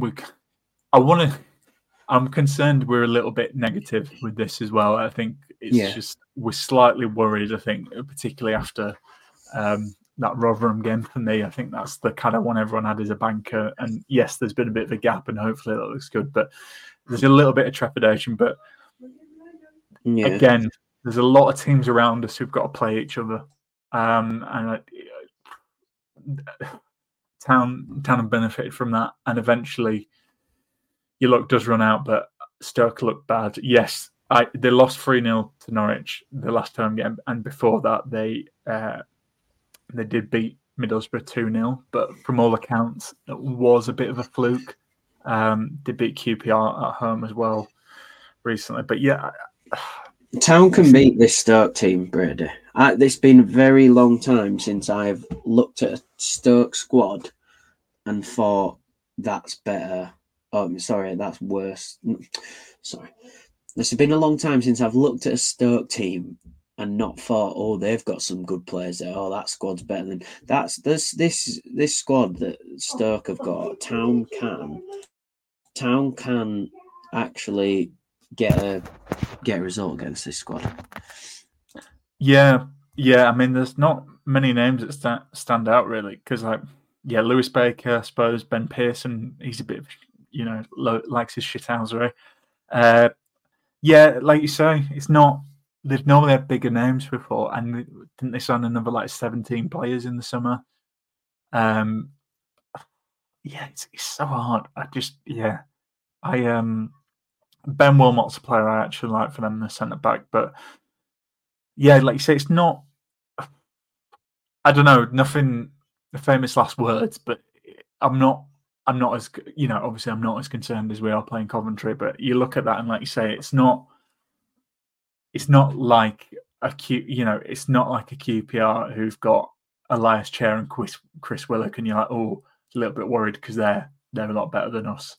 [SPEAKER 3] I'm concerned we're a little bit negative with this as well. I think it's just we're slightly worried. I think particularly after that Rotherham game for me, I think that's the kind of one everyone had as a banker. And yes, there's been a bit of a gap, and hopefully that looks good. But there's a little bit of trepidation. But again, there's a lot of teams around us who've got to play each other. Town have benefited from that, and eventually your luck does run out. But Stoke look bad. Yes, they lost 3-0 to Norwich the last home game, and before that they did beat Middlesbrough 2-0. But from all accounts, it was a bit of a fluke. They beat QPR at home as well recently. But yeah,
[SPEAKER 5] Town can beat this Stoke team, Brady. It's been a very long time since I've looked at a Stoke squad and thought that's better. Oh, sorry, that's worse. Sorry. It's been a long time since I've looked at a Stoke team and not thought, oh, they've got some good players there. Oh, that squad's better than this squad that Stoke have got. Town can actually get a result against this squad.
[SPEAKER 3] Yeah. I mean, there's not many names that stand out really because, Lewis Baker, I suppose Ben Pearson. He's a bit, likes his shithousery. Like you say, it's not. They've normally had bigger names before, and didn't they sign another 17 players in the summer? It's so hard. Ben Wilmot's a player I actually like for them, the centre back, but yeah, like you say, it's not. I don't know, nothing famous last words, but I'm not as obviously I'm not as concerned as we are playing Coventry. But you look at that and, like you say, it's not like it's not like a QPR who've got Elias Chair and Chris Willock, and you're like, oh, a little bit worried because they're a lot better than us.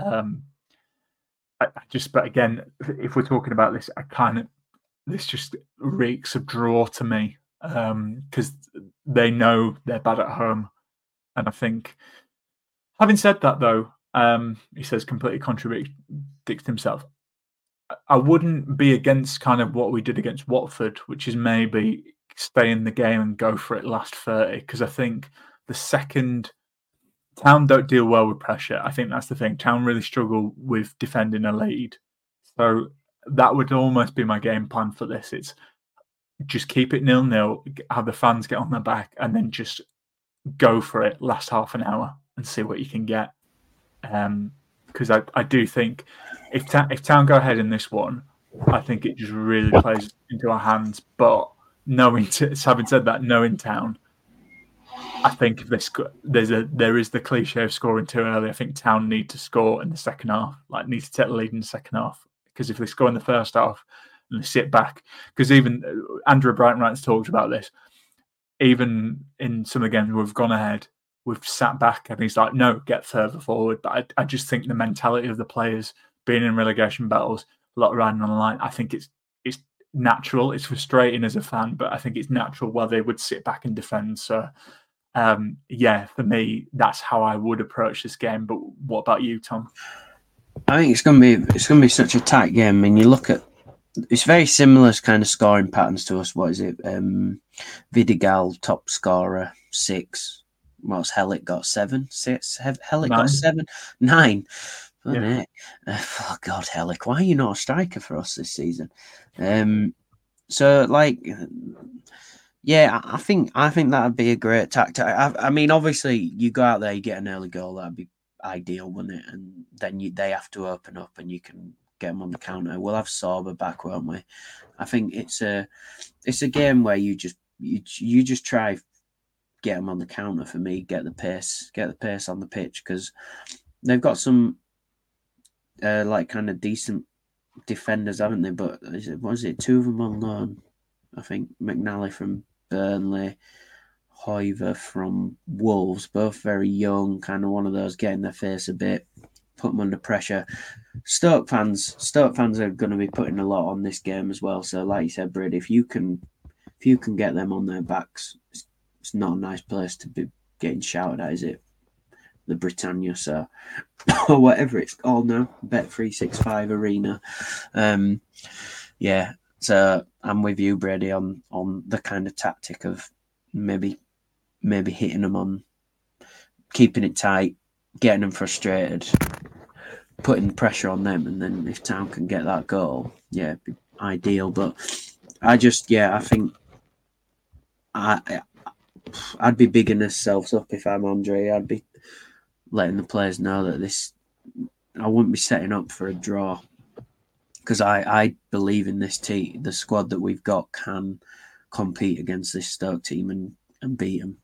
[SPEAKER 3] But again, if we're talking about this, this just reeks of draw to me because they know they're bad at home, and I think, having said that, though, he says completely contradicts himself. I wouldn't be against kind of what we did against Watford, which is maybe stay in the game and go for it last 30, because I think the second Town don't deal well with pressure. I think that's the thing. Town really struggle with defending a lead. So that would almost be my game plan for this. It's just keep it 0-0, have the fans get on their back, and then just go for it last half an hour and see what you can get. Because I do think if Town go ahead in this one, I think it just really plays into our hands. But having said that, knowing Town, I think if there is the cliche of scoring too early. I think Town need to score in the second half, like need to take the lead in the second half. Because if they score in the first half and they sit back, because even Andrew Brighton-Wright's talked about this, even in some of the games we've gone ahead, we've sat back and he's like, no, get further forward. But I just think the mentality of the players being in relegation battles, a lot of riding on the line, I think it's natural. It's frustrating as a fan, but I think it's natural where they would sit back and defend. So, for me, that's how I would approach this game. But what about you, Tom?
[SPEAKER 5] I think it's going to be such a tight game. I mean, you look at it's very similar kind of scoring patterns to us. What is it? Vidigal, top scorer, 6. What's Hellick got? 7? 6? Hellick got 7? 9. Yeah. Oh God, Hellick, why are you not a striker for us this season? So like, yeah, I think that'd be a great tactic. I mean, obviously, you go out there, you get an early goal, that'd be ideal, wouldn't it? And then they have to open up, and you can get them on the counter. We'll have Sorba back, won't we? I think it's a game where you just try get them on the counter. For me, get the pace on the pitch, because they've got some like kind of decent defenders, haven't they? But was it 2 of them on loan? I think McNally from Burnley, Hoiver from Wolves, both very young, kind of one of those get in their face a bit, put them under pressure. Stoke fans are going to be putting a lot on this game as well. So, like you said, Brady, if you can get them on their backs, it's not a nice place to be getting shouted at, is it? The Britannia, so or whatever it's called now, Bet365 Arena. Yeah, so I'm with you, Brady, on the kind of tactic of maybe hitting them on, keeping it tight, getting them frustrated, putting pressure on them, and then if Town can get that goal, yeah, it'd be ideal. But I think I'd be bigging ourselves up if I'm Andre. I'd be letting the players know that I wouldn't be setting up for a draw, because I believe in this team. The squad that we've got can compete against this Stoke team and beat them.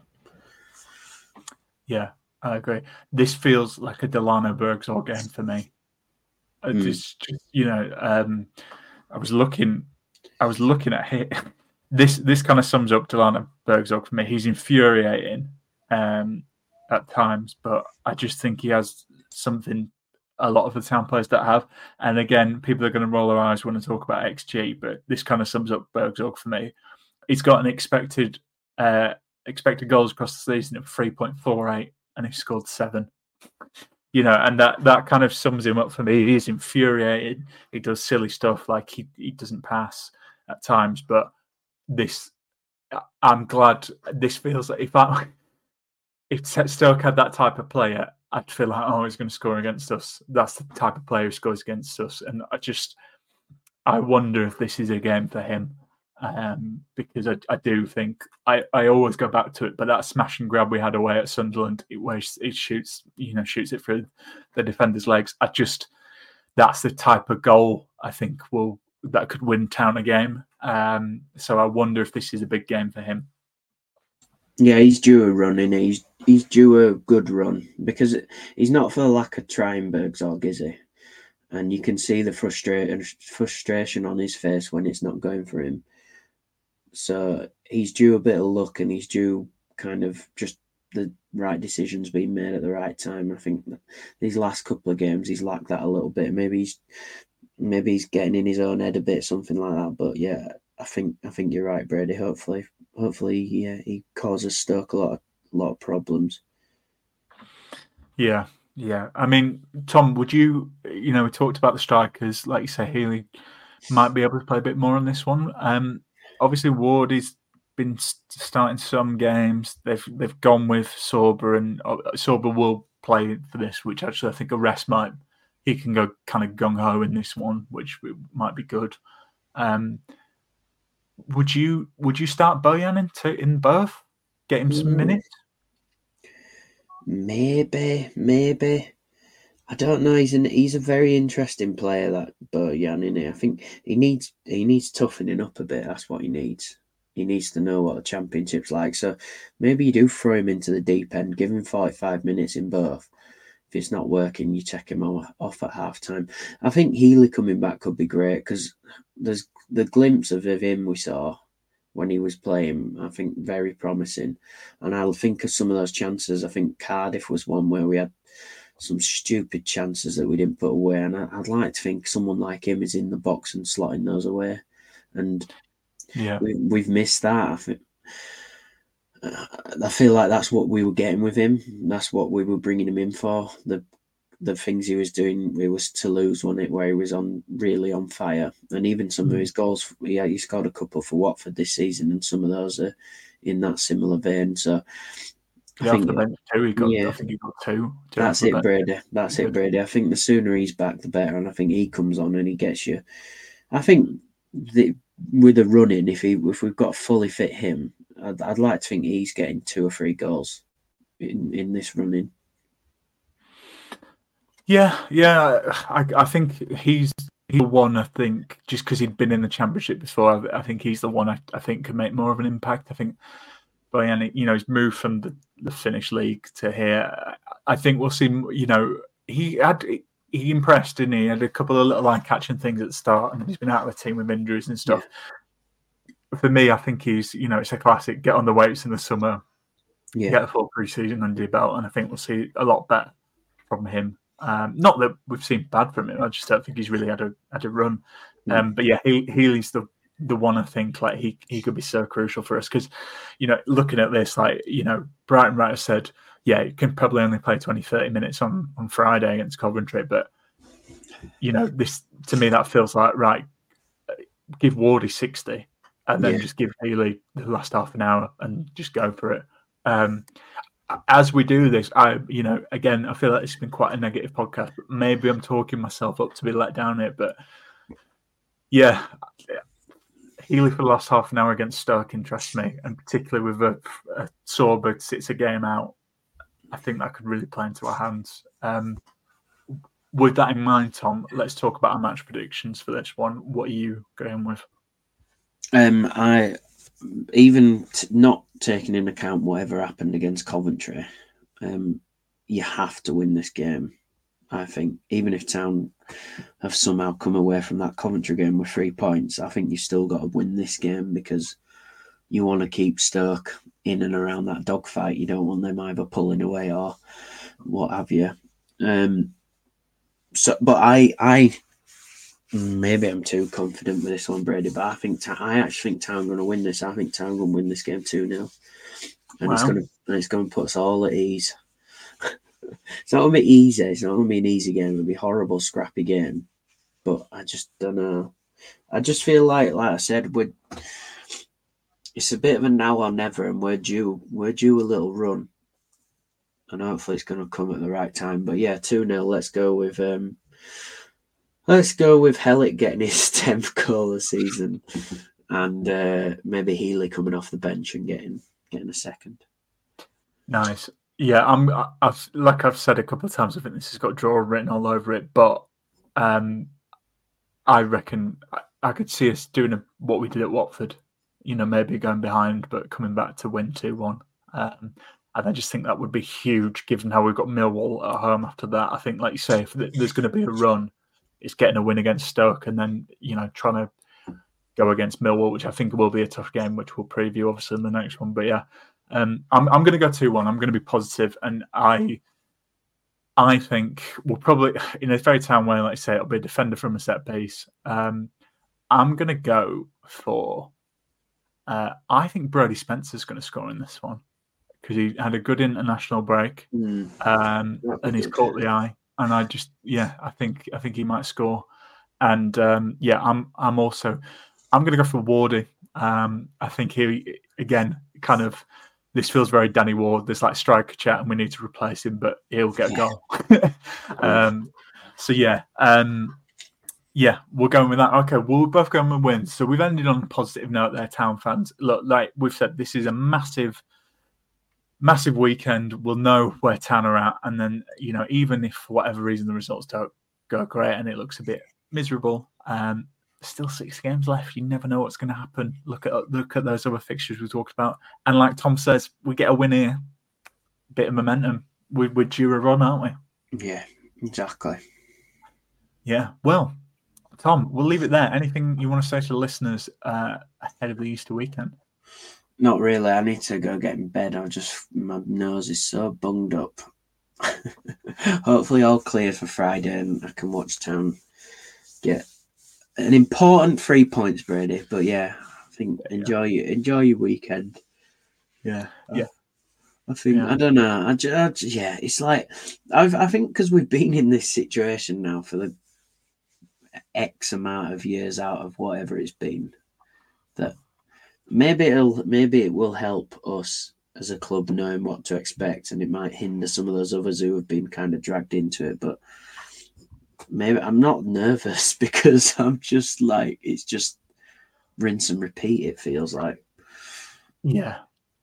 [SPEAKER 5] Yeah,
[SPEAKER 3] I agree. This feels like a Delano Bergzorg game for me. It's just, I was looking at it. This kind of sums up Delano Bergzorg for me. He's infuriating at times, but I just think he has something a lot of the Town players that have. And again, people are going to roll their eyes when I talk about XG, but this kind of sums up Bergzorg for me. He's got an expected goals across the season of 3.48, and he scored 7. And that kind of sums him up for me. He's infuriated. He does silly stuff, like he doesn't pass at times, but I'm glad this feels like if Stoke had that type of player, I'd feel like, he's going to score against us. That's the type of player who scores against us. And I wonder if this is a game for him. Because I do think I always go back to it, but that smash and grab we had away at Sunderland, where it shoots it through the defender's legs. That's the type of goal I think that could win Town a game. So I wonder if this is a big game for him.
[SPEAKER 5] Yeah, he's due a run, and he's due a good run, because he's not for the lack of trying, Bergzorg, is he? And you can see the frustration on his face when it's not going for him. So he's due a bit of luck, and he's due kind of just the right decisions being made at the right time. I think these last couple of games he's lacked that a little bit. Maybe he's getting in his own head a bit, something like that. But yeah, I think you're right, Brady. Hopefully, he causes Stoke a lot of problems.
[SPEAKER 3] Yeah. I mean, Tom, would you? We talked about the strikers. Like you say, Healy might be able to play a bit more on this one. Obviously, Ward is been starting some games. They've gone with Sorba, and Sorba will play for this, which actually I think a rest he can go kind of gung ho in this one, which might be good. Would you start Bojan in both? Get him some minutes?
[SPEAKER 5] Maybe. I don't know. He's a very interesting player, that Bojan, isn't he? I think he needs toughening up a bit. That's what he needs. He needs to know what the championship's like. So maybe you do throw him into the deep end, give him 45 minutes in both. If it's not working, you take him off at half time. I think Healy coming back could be great, because there's the glimpse of him we saw when he was playing, I think, very promising. And I'll think of some of those chances. I think Cardiff was one where we had some stupid chances that we didn't put away. And I'd like to think someone like him is in the box and slotting those away. And we've missed that. I feel like that's what we were getting with him. That's what we were bringing him in for. The things he was doing, it was Toulouse, wasn't it, where he was really on fire. And even some of his goals, he scored a couple for Watford this season, and some of those are in that similar vein. So I think
[SPEAKER 3] I think he got two.
[SPEAKER 5] That's it, Brady. That's it, Brady. I think the sooner he's back, the better. And I think he comes on and he gets you. I think with the running, if we've got fully fit him, I'd like to think he's getting 2 or 3 goals in this running.
[SPEAKER 3] Yeah. I think he's the one. I think just because he'd been in the Championship before, I think he's the one I think can make more of an impact. I think Bojan, he's moved from the Finnish league to here. I think we'll see. He impressed, didn't he? He had a couple of little eye-catching things at the start, and he's been out of the team with injuries and stuff. Yeah. For me, I think he's, it's a classic. Get on the weights in the summer, get a full pre-season under your belt, and I think we'll see a lot better from him. Not that we've seen bad from him. I just don't think he's really had a run. But yeah, Healy's the one I think like he could be so crucial for us because, looking at this, like, Brighton Wright said, yeah, you can probably only play 20-30 minutes on Friday against Coventry, but this to me that feels like right. Give Wardy 60 and then just give Healy the last half an hour and just go for it. As we do this, again, I feel like it's been quite a negative podcast, but maybe I'm talking myself up to be let down here. But yeah, Healy for the last half an hour against Stoke interests me, and particularly with a Sorba sits a game out, I think that could really play into our hands. With that in mind, Tom, let's talk about our match predictions for this one. What are you going with?
[SPEAKER 5] Not taking into account whatever happened against Coventry, you have to win this game. I think even if Town have somehow come away from that Coventry game with 3 points, I think you still got to win this game because you want to keep Stoke in and around that dogfight. You don't want them either pulling away or what have you. But I maybe I'm too confident with this one, Brady. But I actually think Town are going to win this. I think Town are going to win this game 2-0, and it's going to put us all at ease. It's not going to be easy. It's not going to be an easy game. It'll be a horrible, scrappy game. But I just don't know. I just feel like I said, it's a bit of a now or never, and we're due a little run, and hopefully it's going to come at the right time. But yeah, 2-0. Let's go with Hellick getting his 10th goal of the season, and maybe Healy coming off the bench and getting a second.
[SPEAKER 3] Nice. Yeah, I've said a couple of times, I think this has got draw written all over it, but I reckon I could see us doing what we did at Watford, maybe going behind, but coming back to win 2-1. And I just think that would be huge, given how we've got Millwall at home after that. I think, like you say, if there's going to be a run, it's getting a win against Stoke and then, trying to go against Millwall, which I think will be a tough game, which we'll preview, obviously, in the next one. But yeah, I'm going to go 2-1. I'm going to be positive, and I think we'll probably, in a very Town way, like I say, it'll be a defender from a set piece. I'm going to go for, I think Brodie Spencer's going to score in this one because he had a good international break and he's caught the eye. And I think he might score. And I'm going to go for Wardy. I think again, kind of, this feels very Danny Ward. There's like striker chat and we need to replace him, but he'll get a goal. We're going with that. Okay, we're both going with wins. So we've ended on a positive note there, Town fans. Look, like we've said, this is a massive weekend. We'll know where Town are at. And then, even if for whatever reason the results don't go great and it looks a bit miserable, still 6 games left. You never know what's going to happen. Look at those other fixtures we talked about. And like Tom says, we get a win here. Bit of momentum. We're due a run, aren't we?
[SPEAKER 5] Yeah, exactly.
[SPEAKER 3] Yeah, well, Tom, we'll leave it there. Anything you want to say to the listeners ahead of the Easter weekend?
[SPEAKER 5] Not really. I need to go get in bed. My nose is so bunged up. Hopefully all clear for Friday and I can watch Town get an important 3 points, Brady. But yeah, I think enjoy your weekend.
[SPEAKER 3] Yeah.
[SPEAKER 5] I think I don't know. It's like I think because we've been in this situation now for the X amount of years out of whatever it's been, that maybe it will help us as a club knowing what to expect, and it might hinder some of those others who have been kind of dragged into it. But maybe I'm not nervous because I'm just like, it's just rinse and repeat. It feels like.
[SPEAKER 3] Yeah.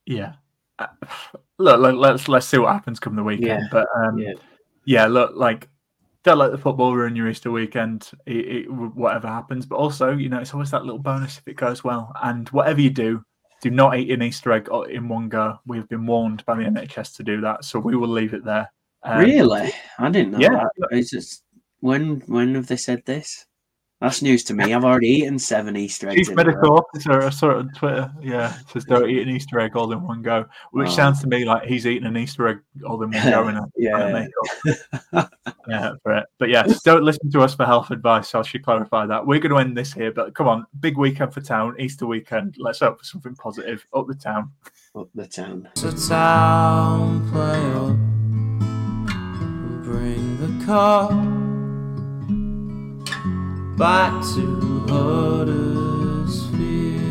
[SPEAKER 3] Look, let's see what happens come the weekend. But look, like, don't let the football ruin your Easter weekend. Whatever happens, but also, it's always that little bonus if it goes well. And whatever you do not eat an Easter egg in one go. We've been warned by the NHS to do that, so we will leave it there.
[SPEAKER 5] Really? I didn't know that. It's just, when have they said this? That's news to me. I've already eaten 7 Easter eggs.
[SPEAKER 3] Chief Medical Officer, I saw it on Twitter. Yeah, says don't eat an Easter egg all in one go, which sounds to me like he's eating an Easter egg all in one go. For it. But don't listen to us for health advice. I should clarify that. We're going to end this here, but come on, big weekend for Town, Easter weekend. Let's hope for something positive. Up the Town.
[SPEAKER 5] Up the Town.
[SPEAKER 11] So Town, play up, bring the car back to Huddersfield.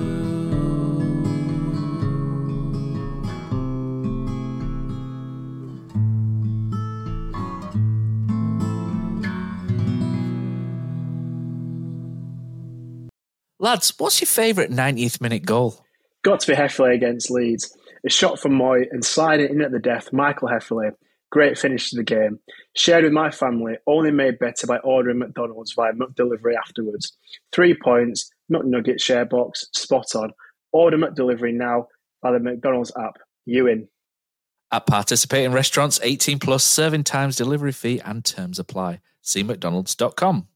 [SPEAKER 9] Lads, what's your favourite 90th minute goal?
[SPEAKER 12] Got to be Hefferley against Leeds. A shot from Moy and sliding in at the death, Michael Hefferley. Great finish to the game. Shared with my family, only made better by ordering McDonald's via McDelivery afterwards. 3 points, McNugget share box, spot on. Order McDelivery now via the McDonald's app. You in.
[SPEAKER 9] At participating restaurants, 18 plus, serving times, delivery fee and terms apply. See mcdonalds.com.